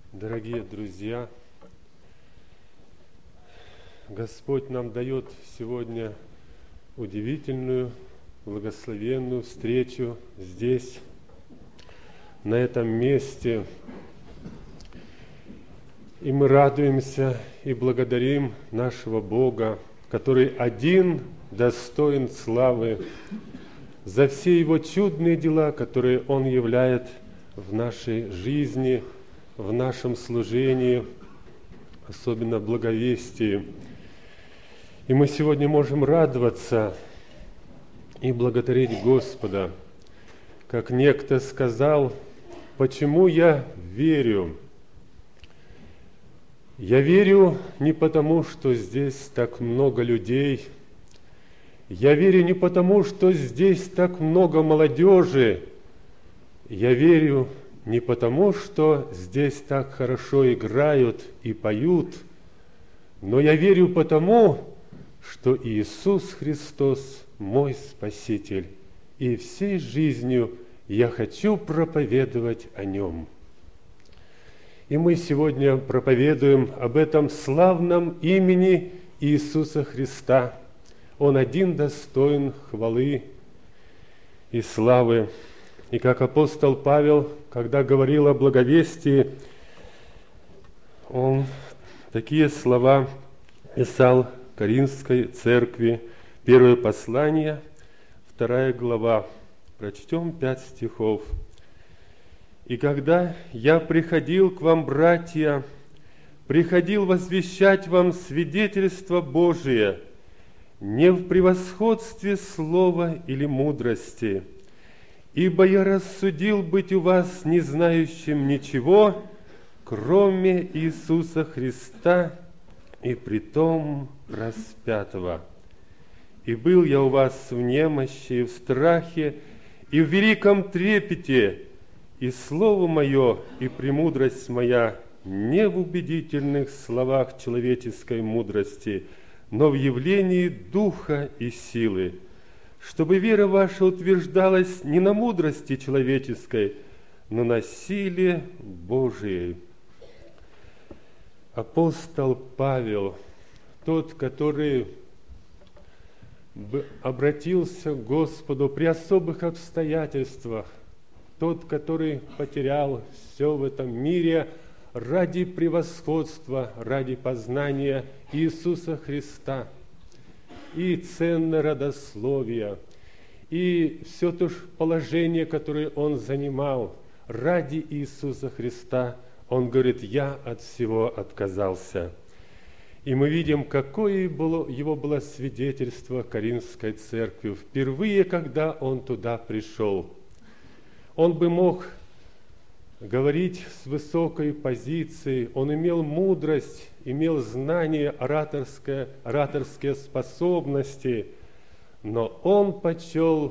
Дорогие друзья, Господь нам дает сегодня удивительную, благословенную встречу здесь, на этом месте. И мы радуемся и благодарим нашего Бога, который один достоин славы за все Его чудные дела, которые Он являет в нашей жизни, в нашем служении, особенно благовестии. И мы сегодня можем радоваться и благодарить Господа. Как некто сказал, почему я верю? Я верю не потому, что здесь так много людей. Я верю не потому, что здесь так много молодежи. Я верю не потому, что здесь так хорошо играют и поют, но я верю потому, что Иисус Христос мой Спаситель, и всей жизнью я хочу проповедовать о Нем. И мы сегодня проповедуем об этом славном имени Иисуса Христа. Он один достоин хвалы и славы. И как апостол Павел, когда говорил о благовестии, он такие слова писал Коринфской церкви, 1 послание, 2 глава. Прочтем 5 стихов. «И когда я приходил к вам, братья, приходил возвещать вам свидетельство Божие, не в превосходстве слова или мудрости, ибо я рассудил быть у вас не знающим ничего, кроме Иисуса Христа, и притом распятого. И был я у вас в немощи, и в страхе, и в великом трепете, и слово мое, и премудрость моя не в убедительных словах человеческой мудрости, но в явлении духа и силы, чтобы вера ваша утверждалась не на мудрости человеческой, но на силе Божией». Апостол Павел, тот, который обратился к Господу при особых обстоятельствах, тот, который потерял все в этом мире ради превосходства, ради познания Иисуса Христа, и ценное родословие, и все то же положение, которое он занимал ради Иисуса Христа, он говорит: «Я от всего отказался». И мы видим, какое его было свидетельство Коринфской церкви. Впервые, когда он туда пришел, он бы мог говорить с высокой позиции, он имел мудрость, имел знания, ораторские способности, но он почел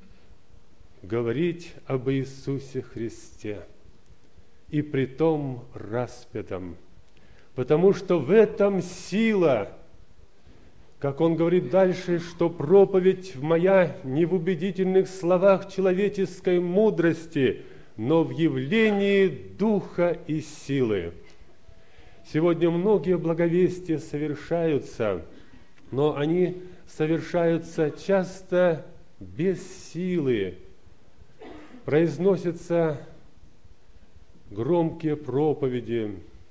говорить об Иисусе Христе, и притом распятом, потому что в этом сила, как он говорит дальше, что проповедь моя не в убедительных словах человеческой мудрости, но в явлении духа и силы. Сегодня многие благовестия совершаются, но они совершаются часто без силы. Произносятся громкие проповеди,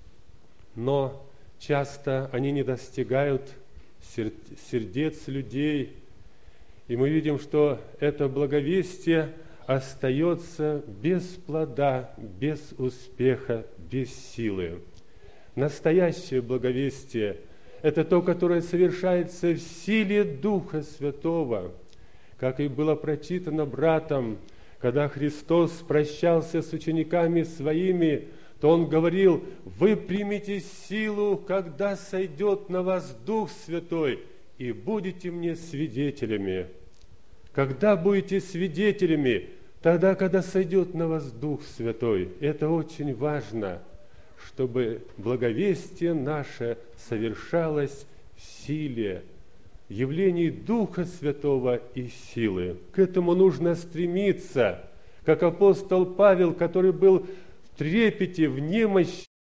но часто они не достигают сердец людей. И мы видим, что это благовестие остается без плода, без успеха, без силы. Настоящее благовестие – это то, которое совершается в силе Духа Святого. Как и было прочитано братом, когда Христос прощался с учениками Своими, то Он говорил: «Вы примете силу, когда сойдет на вас Дух Святой, и будете мне свидетелями». Когда будете свидетелями? Тогда, когда сойдет на вас Дух Святой. Это очень важно, чтобы благовестие наше совершалось в силе, явлении Духа Святого и силы. К этому нужно стремиться, как апостол Павел, который был в трепете, в немощи,